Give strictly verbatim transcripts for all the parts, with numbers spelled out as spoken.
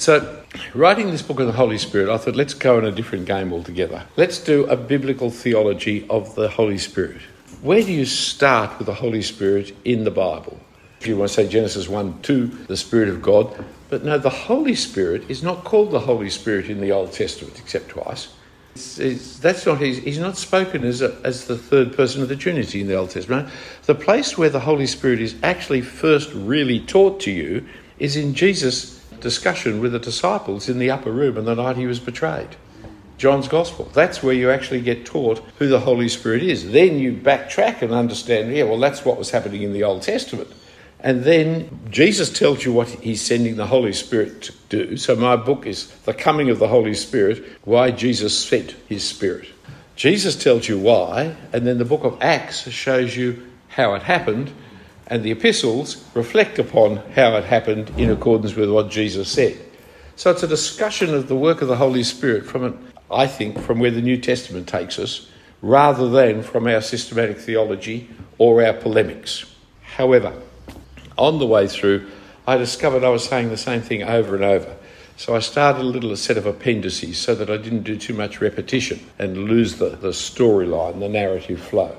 So, writing this book of the Holy Spirit, I thought, let's go in a different game altogether. Let's do a biblical theology of the Holy Spirit. Where do you start with the Holy Spirit in the Bible? If you want to say Genesis one, two, the Spirit of God. But no, the Holy Spirit is not called the Holy Spirit in the Old Testament, except twice. It's, it's, that's not he's, he's not spoken as a, as the third person of the Trinity in the Old Testament. The place where the Holy Spirit is actually first really taught to you is in Jesus' discussion with the disciples in the upper room on the night he was betrayed. John's Gospel. That's where you actually get taught who the Holy Spirit is. Then you backtrack and understand, yeah, well, that's what was happening in the Old Testament. And then Jesus tells you what he's sending the Holy Spirit to do. So my book is The Coming of the Holy Spirit, Why Jesus Sent His Spirit. Jesus tells you why, and then the book of Acts shows you how it happened, and the epistles reflect upon how it happened in accordance with what Jesus said. So it's a discussion of the work of the Holy Spirit from, an, I think, from where the New Testament takes us, rather than from our systematic theology or our polemics. However, on the way through, I discovered I was saying the same thing over and over. So I started a little set of appendices so that I didn't do too much repetition and lose the, the storyline, the narrative flow.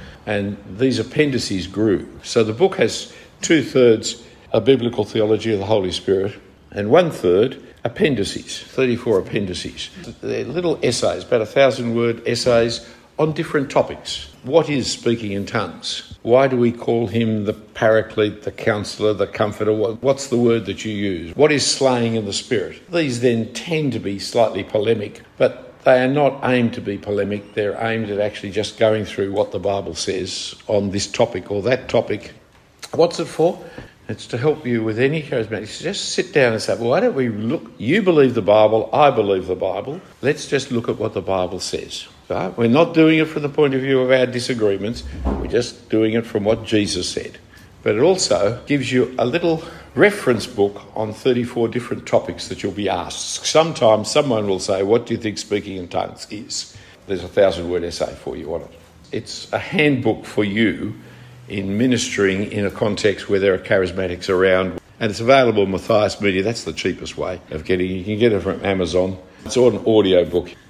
And these appendices grew. So the book has two-thirds a biblical theology of the Holy Spirit and one-third appendices, thirty-four appendices. They're little essays, about a thousand-word essays on different topics. What is speaking in tongues? Why do we call him the Paraclete, the Counselor, the Comforter? What's the word that you use? What is slaying in the Spirit? These then tend to be slightly polemic, but they are not aimed to be polemic. They're aimed at actually just going through what the Bible says on this topic or that topic. What's it for? It's to help you with any charismatic. Just sit down and say, well, why don't we look? You believe the Bible, I believe the Bible. Let's just look at what the Bible says. Right? We're not doing it from the point of view of our disagreements. We're just doing it from what Jesus said. But it also gives you a little reference book on thirty-four different topics that you'll be asked. Sometimes someone will say, what do you think speaking in tongues is? There's a thousand-word essay for you on it. It's a handbook for you in ministering in a context where there are charismatics around. And it's available in Matthias Media. That's the cheapest way of getting it. You can get it from Amazon. It's an audio book.